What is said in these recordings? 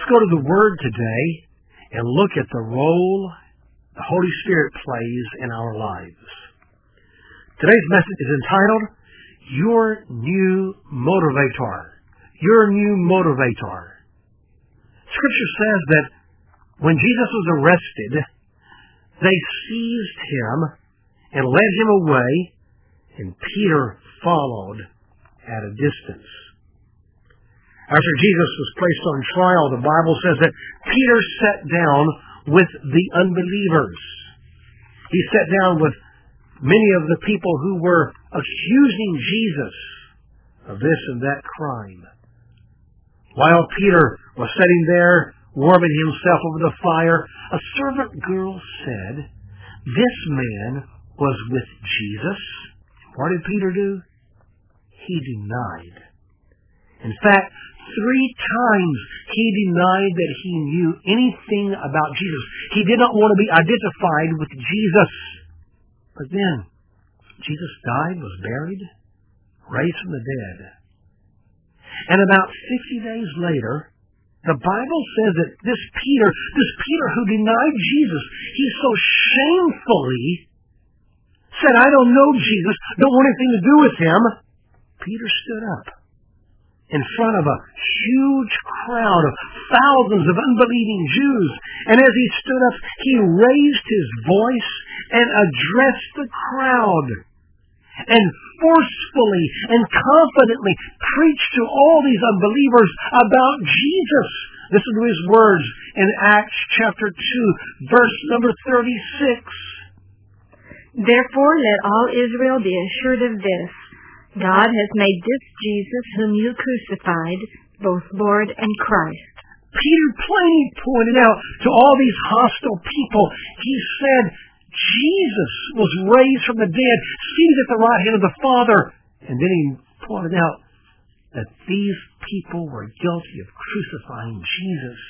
go to the Word today and look at the role the Holy Spirit plays in our lives. Today's message is entitled, Your New Motivator. Your New Motivator. Scripture says that when Jesus was arrested, they seized him and led him away, and Peter followed at a distance. After Jesus was placed on trial, the Bible says that Peter sat down with the unbelievers. He sat down with many of the people who were accusing Jesus of this and that crime. While Peter was sitting there warming himself over the fire, a servant girl said, "This man was with Jesus." What did Peter do? He denied. In fact, 3 times he denied that he knew anything about Jesus. He did not want to be identified with Jesus. But then, Jesus died, was buried, raised from the dead. And about 50 days later, the Bible says that this Peter who denied Jesus, he so shamefully said, "I don't know Jesus, don't want anything to do with him." Peter stood up in front of a huge crowd of thousands of unbelieving Jews. And as he stood up, he raised his voice and addressed the crowd and forcefully and confidently preached to all these unbelievers about Jesus. Listen to his words in Acts chapter 2, verse number 36. "Therefore let all Israel be assured of this, God has made this Jesus whom you crucified, both Lord and Christ." Peter plainly pointed out to all these hostile people, he said, Jesus was raised from the dead, seated at the right hand of the Father. And then he pointed out that these people were guilty of crucifying Jesus.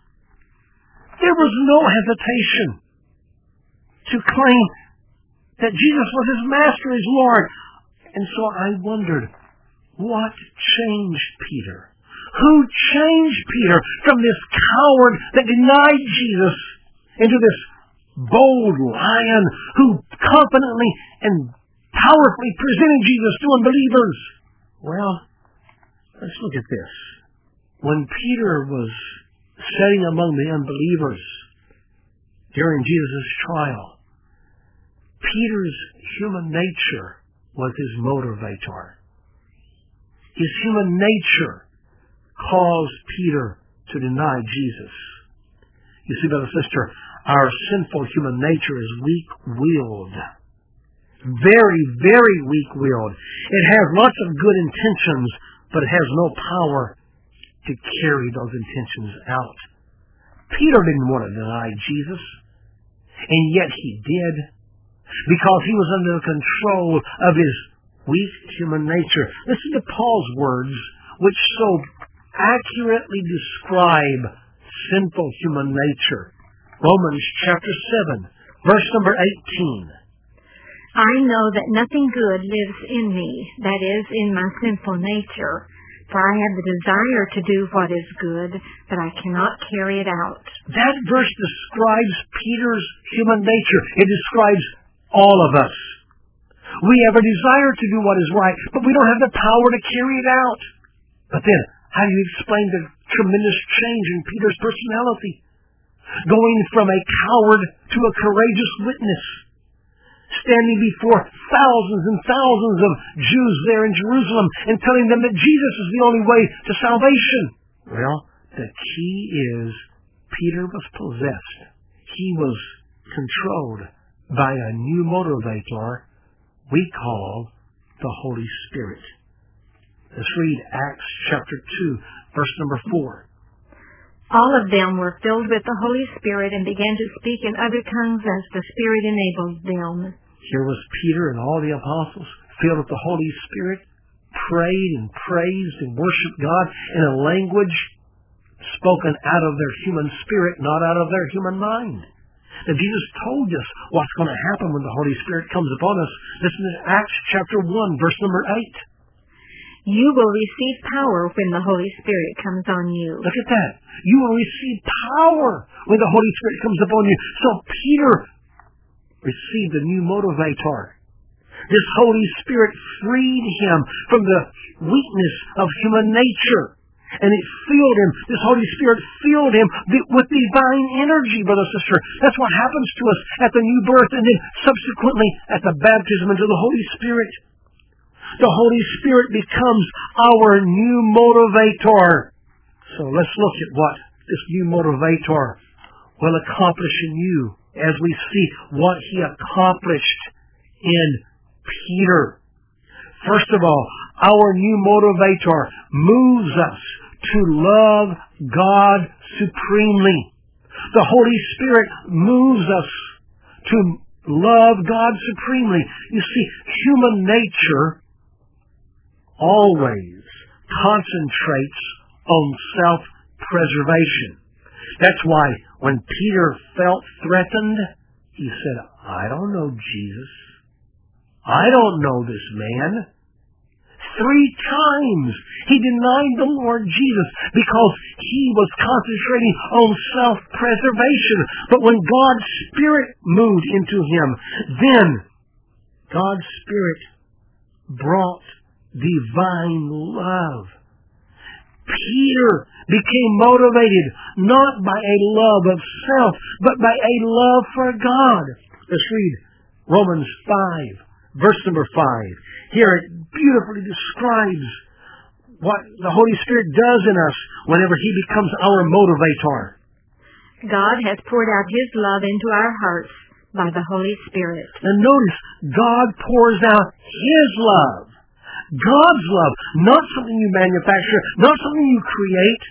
There was no hesitation to claim that Jesus was his master, his Lord. And so I wondered, what changed Peter? Who changed Peter from this coward that denied Jesus into this bold lion who confidently and powerfully presented Jesus to unbelievers? Well, let's look at this. When Peter was sitting among the unbelievers during Jesus' trial, Peter's human nature was his motivator. His human nature caused Peter to deny Jesus. You see, brother and sister, our sinful human nature is weak-willed. Very, very weak-willed. It has lots of good intentions, but it has no power to carry those intentions out. Peter didn't want to deny Jesus, and yet he did, because he was under the control of his weak human nature. Listen to Paul's words, which so accurately describe sinful human nature. Romans chapter 7, verse number 18. "I know that nothing good lives in me, that is, in my sinful nature. For I have the desire to do what is good, but I cannot carry it out." That verse describes Peter's human nature. It describes all of us. We have a desire to do what is right, but we don't have the power to carry it out. But then, how do you explain the tremendous change in Peter's personality? Going from a coward to a courageous witness, standing before thousands and thousands of Jews there in Jerusalem and telling them that Jesus is the only way to salvation. Well, the key is Peter was possessed. He was controlled by a new motivator we call the Holy Spirit. Let's read Acts chapter 2, verse number 4. "All of them were filled with the Holy Spirit and began to speak in other tongues as the Spirit enabled them." Here was Peter and all the apostles filled with the Holy Spirit, prayed and praised and worshiped God in a language spoken out of their human spirit, not out of their human mind. Now, Jesus told us what's going to happen when the Holy Spirit comes upon us. Listen to Acts chapter 1, verse number 8. You will receive power when the Holy Spirit comes on you. Look at that. You will receive power when the Holy Spirit comes upon you. So Peter received a new motivator. This Holy Spirit freed him from the weakness of human nature. And it filled him, this Holy Spirit filled him with divine energy, brother, sister. That's what happens to us at the new birth and then subsequently at the baptism into the Holy Spirit. The Holy Spirit becomes our new motivator. So let's look at what this new motivator will accomplish in you as we see what he accomplished in Peter. First of all, our new motivator moves us to love God supremely. The Holy Spirit moves us to love God supremely. You see, human nature always concentrates on self-preservation. That's why when Peter felt threatened, he said, I don't know Jesus. I don't know this man. 3 times he denied the Lord Jesus because he was concentrating on self-preservation. But when God's Spirit moved into him, then God's Spirit brought divine love. Peter became motivated not by a love of self, but by a love for God. Let's read Romans 5, verse number 5. Here it beautifully describes what the Holy Spirit does in us whenever he becomes our motivator. God has poured out his love into our hearts by the Holy Spirit. And notice, God pours out his love. God's love, not something you manufacture, not something you create.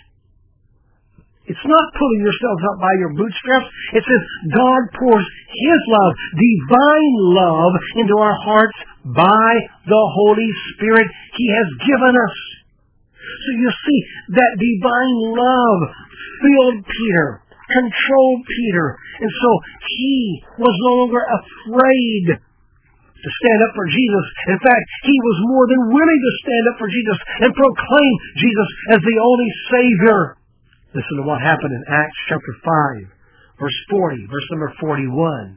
It's not pulling yourself up by your bootstraps. It says God pours his love, divine love, into our hearts by the Holy Spirit he has given us. So you see, that divine love filled Peter, controlled Peter, and so he was no longer afraid to stand up for Jesus. In fact, he was more than willing to stand up for Jesus and proclaim Jesus as the only Savior. Listen to what happened in Acts chapter 5, verse 40, verse number 41.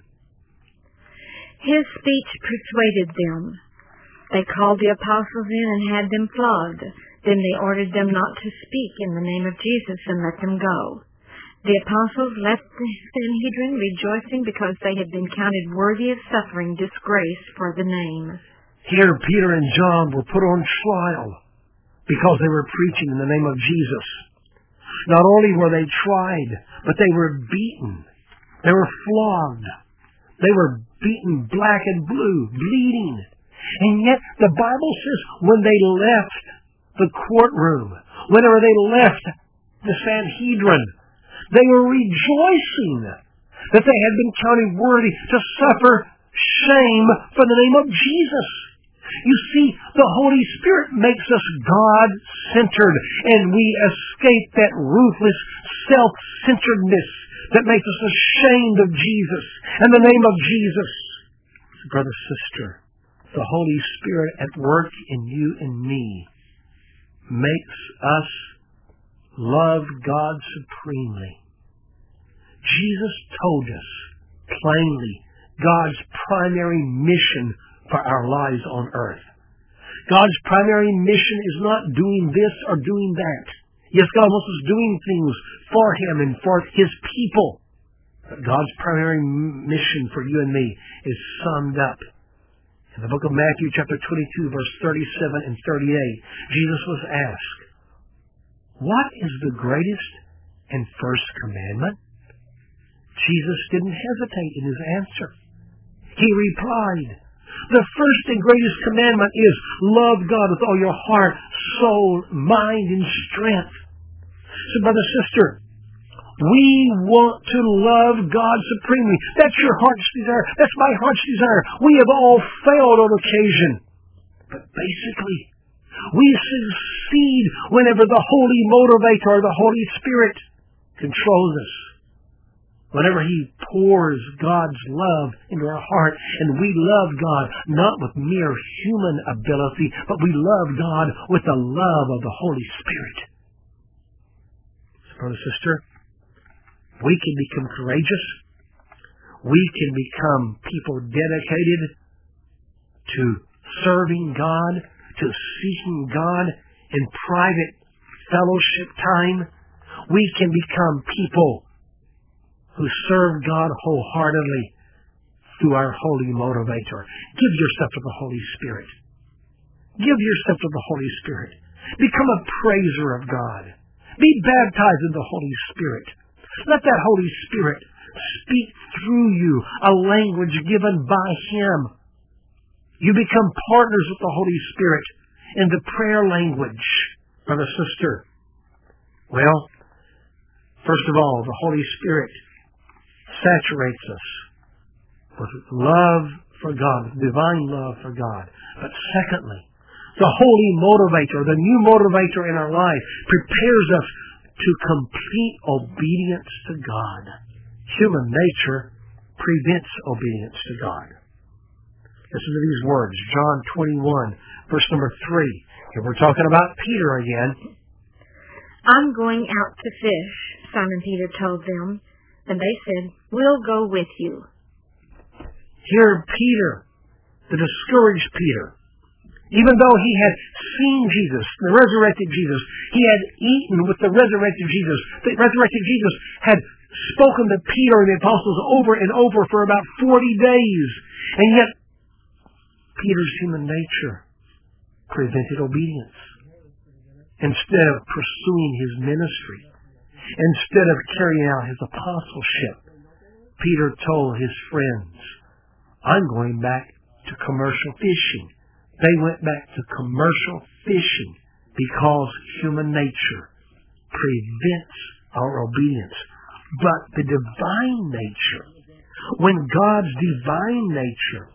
His speech persuaded them. They called the apostles in and had them flogged. Then they ordered them not to speak in the name of Jesus and let them go. The apostles left the Sanhedrin rejoicing because they had been counted worthy of suffering disgrace for the name. Here Peter and John were put on trial because they were preaching in the name of Jesus. Not only were they tried, but they were beaten. They were flogged. They were beaten black and blue, bleeding. And yet the Bible says when they left the courtroom, whenever they left the Sanhedrin, they were rejoicing that they had been counted worthy to suffer shame for the name of Jesus. You see, the Holy Spirit makes us God-centered, and we escape that ruthless self-centeredness that makes us ashamed of Jesus and the name of Jesus. Brother, sister, the Holy Spirit at work in you and me makes us love God supremely. Jesus told us plainly God's primary mission for our lives on earth. God's primary mission is not doing this or doing that. Yes, God wants us doing things for Him and for His people. But God's primary mission for you and me is summed up in the book of Matthew chapter 22, verse 37 and 38. Jesus was asked, "What is the greatest and first commandment?" Jesus didn't hesitate in His answer. He replied, "The first and greatest commandment is love God with all your heart, soul, mind, and strength." So, brother, sister, we want to love God supremely. That's your heart's desire. That's my heart's desire. We have all failed on occasion. But basically, we succeed whenever the Holy Motivator, the Holy Spirit, controls us. Whenever He pours God's love into our heart, and we love God not with mere human ability, but we love God with the love of the Holy Spirit. So, brother, sister, we can become courageous. We can become people dedicated to serving God, to seeking God in private fellowship time. We can become people who serve God wholeheartedly through our holy motivator. Give yourself to the Holy Spirit. Give yourself to the Holy Spirit. Become a praiser of God. Be baptized in the Holy Spirit. Let that Holy Spirit speak through you a language given by Him. You become partners with the Holy Spirit in the prayer language, brother, sister. Well, first of all, the Holy Spirit saturates us with love for God, divine love for God. But secondly, the holy motivator, the new motivator in our life, prepares us to complete obedience to God. Human nature prevents obedience to God. Listen to these words, John 21, verse number 3. Here we're talking about Peter again. I'm going out to fish, Simon Peter told them, and they said, we'll go with you. Here Peter, the discouraged Peter, even though he had seen Jesus, the resurrected Jesus, he had eaten with the resurrected Jesus. The resurrected Jesus had spoken to Peter and the apostles over and over for about 40 days. And yet, Peter's human nature prevented obedience. Instead of pursuing his ministry, instead of carrying out his apostleship, Peter told his friends, I'm going back to commercial fishing. They went back to commercial fishing because human nature prevents our obedience. But the divine nature, when God's divine nature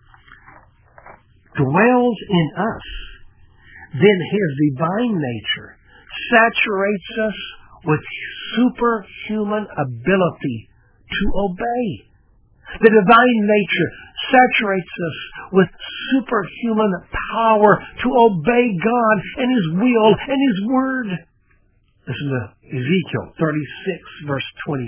dwells in us, then His divine nature saturates us with superhuman ability to obey. The divine nature saturates us with superhuman power to obey God and His will and His word. Listen to Ezekiel 36, verse 26.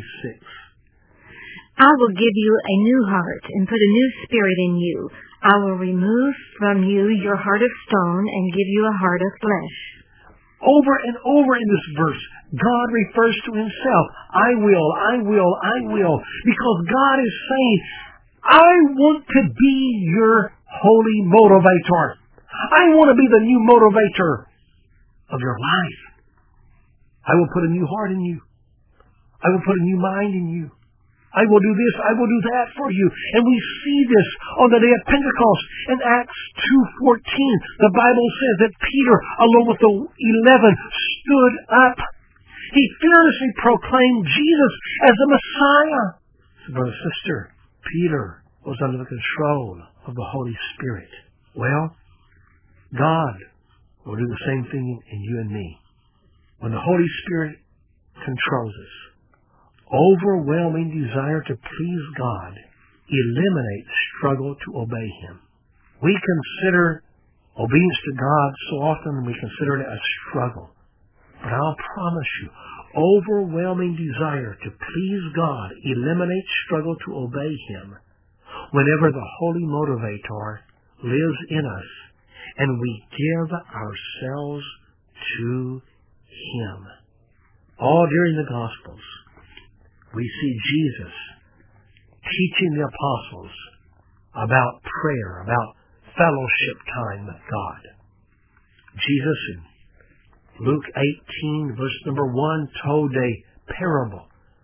I will give you a new heart and put a new spirit in you. I will remove from you your heart of stone and give you a heart of flesh. Over and over in this verse, God refers to Himself. I will, I will, I will. Because God is saying, I want to be your holy motivator. I want to be the new motivator of your life. I will put a new heart in you. I will put a new mind in you. I will do this, I will do that for you. And we see this on the day of Pentecost in Acts 2:14. The Bible says that Peter, along with the 11, stood up. He fearlessly proclaimed Jesus as the Messiah. So, brother, sister, Peter was under the control of the Holy Spirit. Well, God will do the same thing in you and me. When the Holy Spirit controls us, overwhelming desire to please God eliminates struggle to obey Him. We consider obedience to God so often we consider it a struggle. But I'll promise you, overwhelming desire to please God eliminates struggle to obey Him whenever the Holy Motivator lives in us and we give ourselves to Him. All during the Gospels, we see Jesus teaching the apostles about prayer, about fellowship time with God. Jesus in Luke 18, verse number 1, told a parable.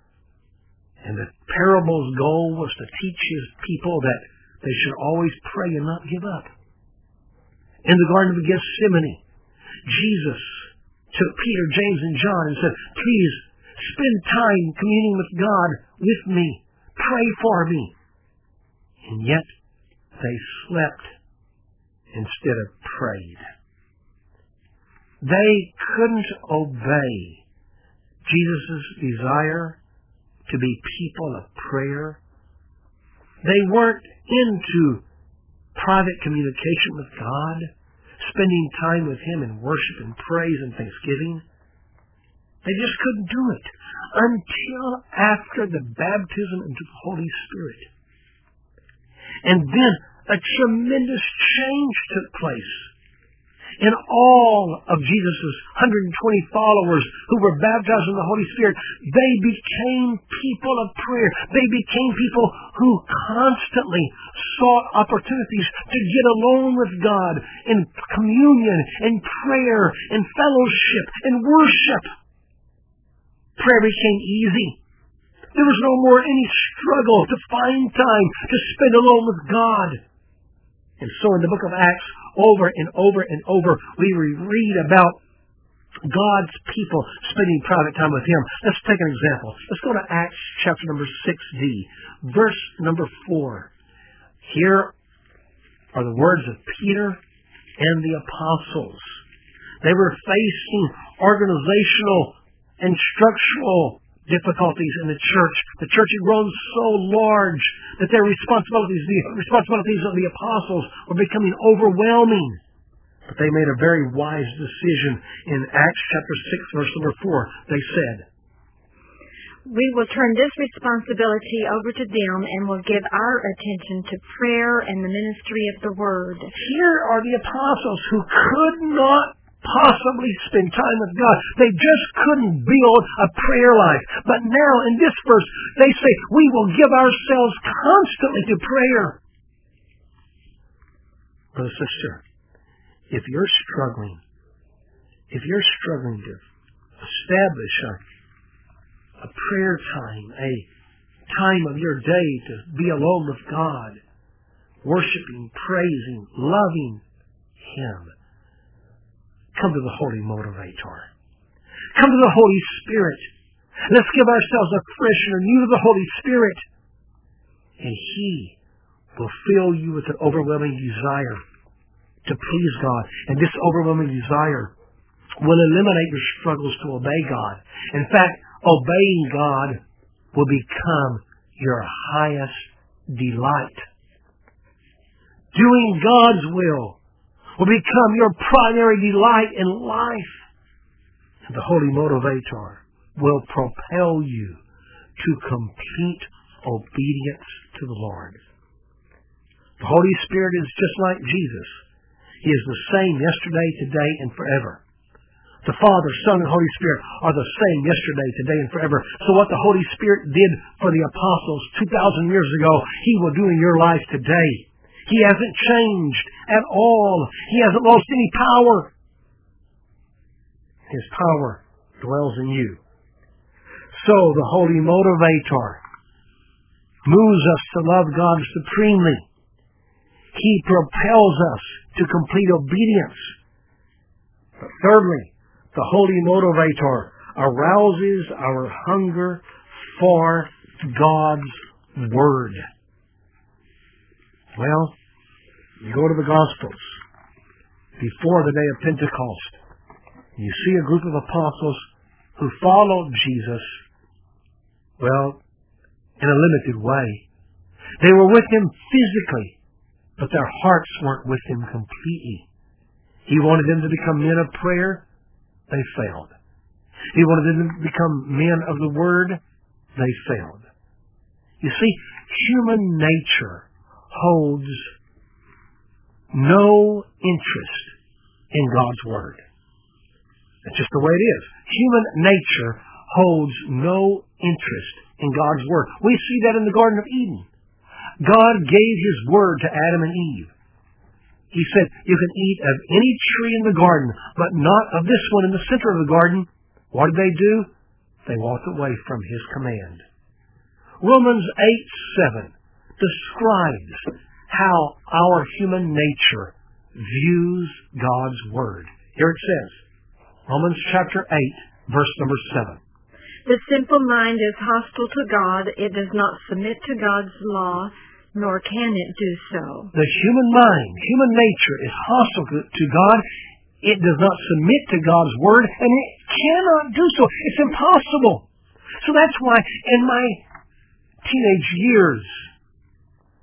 And the parable's goal was to teach His people that they should always pray and not give up. In the Garden of Gethsemane, Jesus took Peter, James, and John and said, please spend time communing with God with me. Pray for me. And yet, they slept instead of prayed. They couldn't obey Jesus' desire to be people of prayer They weren't into private communication with God, spending time with Him in worship and praise and thanksgiving. They just couldn't do it until after the baptism into the Holy Spirit. And then a tremendous change took place. In all of Jesus' 120 followers who were baptized in the Holy Spirit, they became people of prayer. They became people who constantly sought opportunities to get alone with God in communion, in prayer, in fellowship, in worship. Prayer became easy. There was no more any struggle to find time to spend alone with God. And so in the book of Acts, over and over and over, we read about God's people spending private time with Him. Let's take an example. Let's go to Acts chapter number 6d, verse number 4. Here are the words of Peter and the apostles. They were facing organizational and structural difficulties in the church. The church had grown so large that the responsibilities of the apostles were becoming overwhelming. But they made a very wise decision. In Acts chapter 6, verse number 4, they said, "We will turn this responsibility over to them and will give our attention to prayer and the ministry of the Word." Here are the apostles who could not possibly spend time with God. They just couldn't build a prayer life. But now in this verse, they say, we will give ourselves constantly to prayer. Brother, sister, if you're struggling to establish a prayer time, a time of your day to be alone with God, worshiping, praising, loving Him, come to the Holy Motivator. Come to the Holy Spirit. Let's give ourselves afresh and anew to the Holy Spirit. And He will fill you with an overwhelming desire to please God. And this overwhelming desire will eliminate your struggles to obey God. In fact, obeying God will become your highest delight. Doing God's will become your primary delight in life. And the Holy Motivator will propel you to complete obedience to the Lord. The Holy Spirit is just like Jesus. He is the same yesterday, today, and forever. The Father, Son, and Holy Spirit are the same yesterday, today, and forever. So what the Holy Spirit did for the apostles 2,000 years ago, He will do in your life today. He hasn't changed at all. He hasn't lost any power. His power dwells in you. So the Holy Motivator moves us to love God supremely. He propels us to complete obedience. But thirdly, the Holy Motivator arouses our hunger for God's Word. Well, you go to the Gospels before the day of Pentecost. You see a group of apostles who followed Jesus, well, in a limited way. They were with Him physically, but their hearts weren't with Him completely. He wanted them to become men of prayer. They failed. He wanted them to become men of the Word. They failed. You see, human nature holds no interest in God's Word. That's just the way it is. Human nature holds no interest in God's Word. We see that in the Garden of Eden. God gave His Word to Adam and Eve. He said, you can eat of any tree in the garden, but not of this one in the center of the garden. What did they do? They walked away from His command. Romans 8:7 describes how our human nature views God's Word. Here it says, Romans chapter 8, verse number 7. The simple mind is hostile to God. It does not submit to God's law, nor can it do so. The human mind, human nature is hostile to God. It does not submit to God's Word, and it cannot do so. It's impossible. So that's why in my teenage years,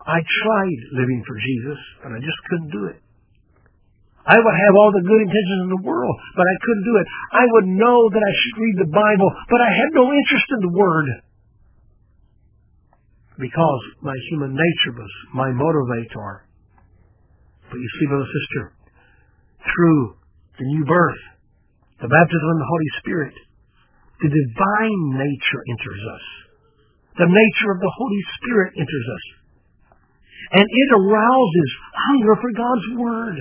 I tried living for Jesus, but I just couldn't do it. I would have all the good intentions in the world, but I couldn't do it. I would know that I should read the Bible, but I had no interest in the Word. Because my human nature was my motivator. But you see, brother, sister, through the new birth, the baptism in the Holy Spirit, the divine nature enters us. The nature of the Holy Spirit enters us. And it arouses hunger for God's Word.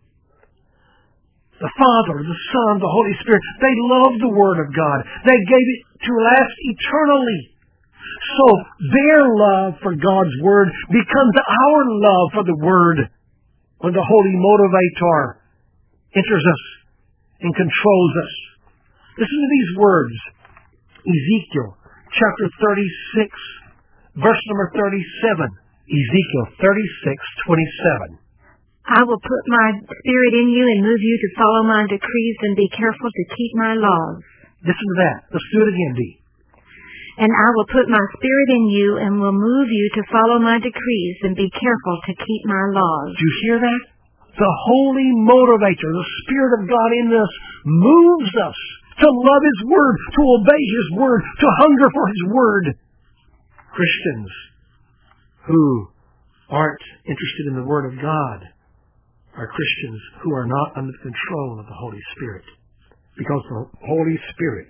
The Father, the Son, the Holy Spirit, they love the Word of God. They gave it to last eternally. So their love for God's Word becomes our love for the Word when the Holy Motivator enters us and controls us. Listen to these words. Ezekiel chapter 36, verse number 37. Ezekiel 36:27. I will put my spirit in you and move you to follow my decrees and be careful to keep my laws. Listen to that. Let's do it again, Dee. And I will put my spirit in you and will move you to follow my decrees and be careful to keep my laws. Do you hear that? The Holy Motivator, the Spirit of God in us, moves us to love His Word, to obey His Word, to hunger for His Word. Christians who aren't interested in the Word of God are Christians who are not under the control of the Holy Spirit. Because the Holy Spirit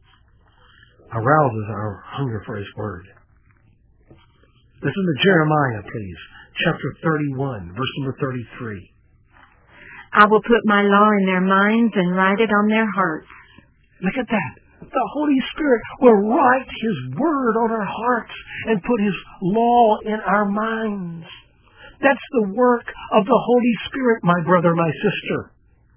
arouses our hunger for His Word. Listen to Jeremiah, please. Chapter 31, verse number 33. I will put my law in their minds and write it on their hearts. Look at that. The Holy Spirit will write His Word on our hearts and put His law in our minds. That's the work of the Holy Spirit, my brother, my sister.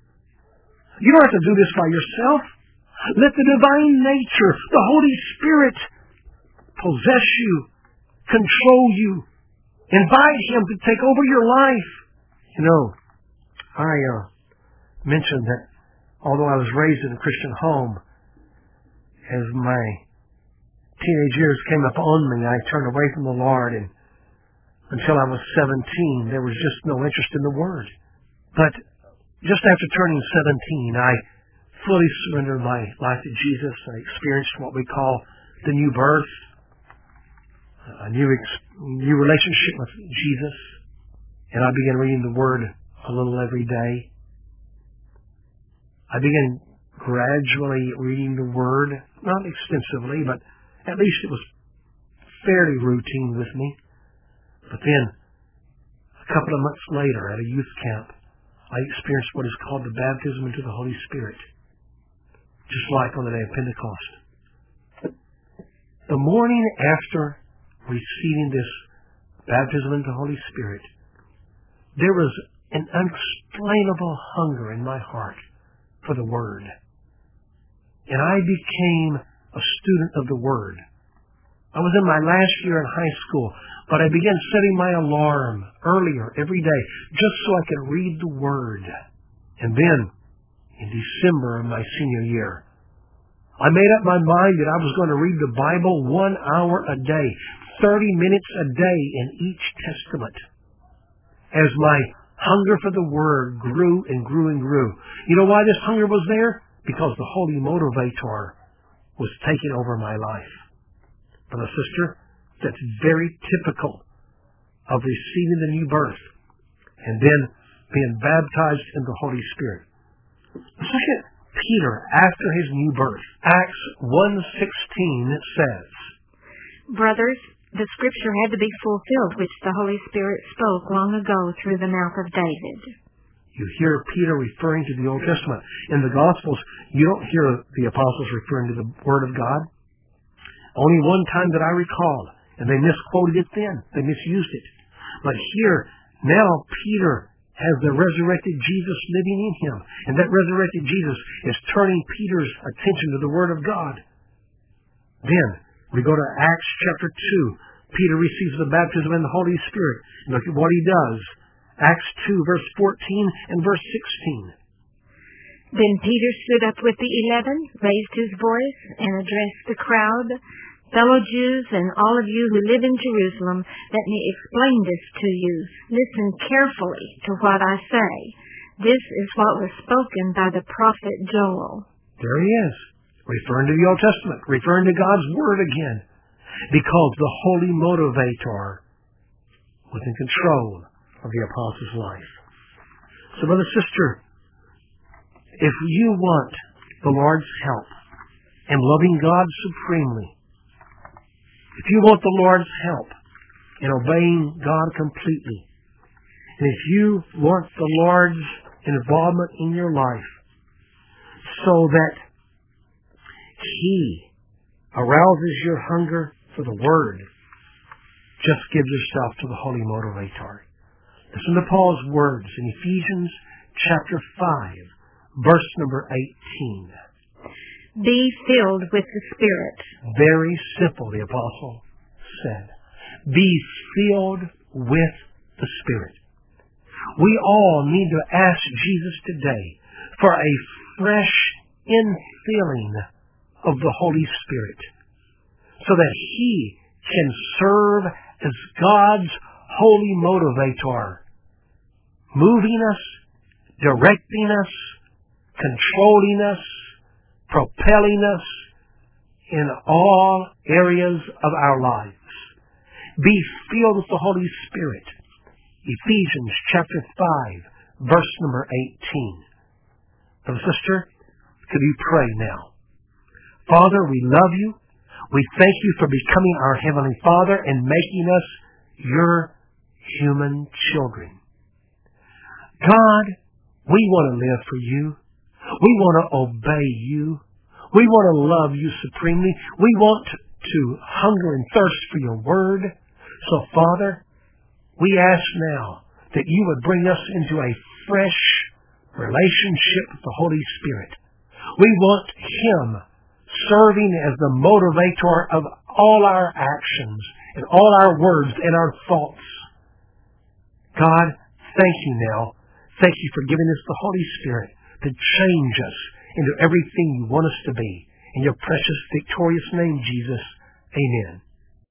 You don't have to do this by yourself. Let the divine nature, the Holy Spirit, possess you, control you. Invite Him to take over your life. You know, I mentioned that although I was raised in a Christian home, as my teenage years came upon me, I turned away from the Lord, and until I was 17, there was just no interest in the Word. But just after turning 17, I fully surrendered my life to Jesus. I experienced what we call the new birth, a new relationship with Jesus, and I began reading the Word a little every day. I began gradually reading the Word, not extensively, but at least it was fairly routine with me. But then, a couple of months later, at a youth camp, I experienced what is called the baptism into the Holy Spirit, just like on the day of Pentecost. The morning after receiving this baptism into the Holy Spirit, there was an unexplainable hunger in my heart for the Word. And I became a student of the Word. I was in my last year in high school, but I began setting my alarm earlier every day just so I could read the Word. And then, in December of my senior year, I made up my mind that I was going to read the Bible 1 hour a day, 30 minutes a day in each testament. As my hunger for the Word grew and grew and grew. You know why this hunger was there? Because the Holy Motivator was taking over my life. Brother, sister, that's very typical of receiving the new birth and then being baptized in the Holy Spirit. Look at Peter after his new birth. Acts 1:16 says, Brothers, the Scripture had to be fulfilled which the Holy Spirit spoke long ago through the mouth of David. You hear Peter referring to the Old Testament. In the Gospels, you don't hear the apostles referring to the Word of God. Only one time that I recall, and they misquoted it then. They misused it. But here, now Peter has the resurrected Jesus living in him. And that resurrected Jesus is turning Peter's attention to the Word of God. Then, we go to Acts chapter 2. Peter receives the baptism in the Holy Spirit. Look at what he does. Acts 2, verse 14 and verse 16. Then Peter stood up with the 11, raised his voice, and addressed the crowd. Fellow Jews and all of you who live in Jerusalem, let me explain this to you. Listen carefully to what I say. This is what was spoken by the prophet Joel. There he is, referring to the Old Testament, referring to God's Word again, because the Holy Motivator was in control of the apostle's life. So, brother, sister, if you want the Lord's help in loving God supremely, if you want the Lord's help in obeying God completely, and if you want the Lord's involvement in your life so that He arouses your hunger for the Word, just give yourself to the Holy Motivator. Listen to Paul's words in Ephesians chapter 5, verse number 18. Be filled with the Spirit. Very simple, the apostle said. Be filled with the Spirit. We all need to ask Jesus today for a fresh infilling of the Holy Spirit so that He can serve as God's holy motivator, moving us, directing us, controlling us, propelling us in all areas of our lives. Be filled with the Holy Spirit. Ephesians chapter 5, verse number 18. Brother, sister, could you pray now? Father, we love you. We thank you for becoming our Heavenly Father and making us your human children. God, we want to live for you. We want to obey you. We want to love you supremely. We want to hunger and thirst for your word. So, Father, we ask now that you would bring us into a fresh relationship with the Holy Spirit. We want Him serving as the motivator of all our actions and all our words and our thoughts. God, thank you now. Thank you for giving us the Holy Spirit to change us into everything you want us to be. In your precious, victorious name, Jesus, amen.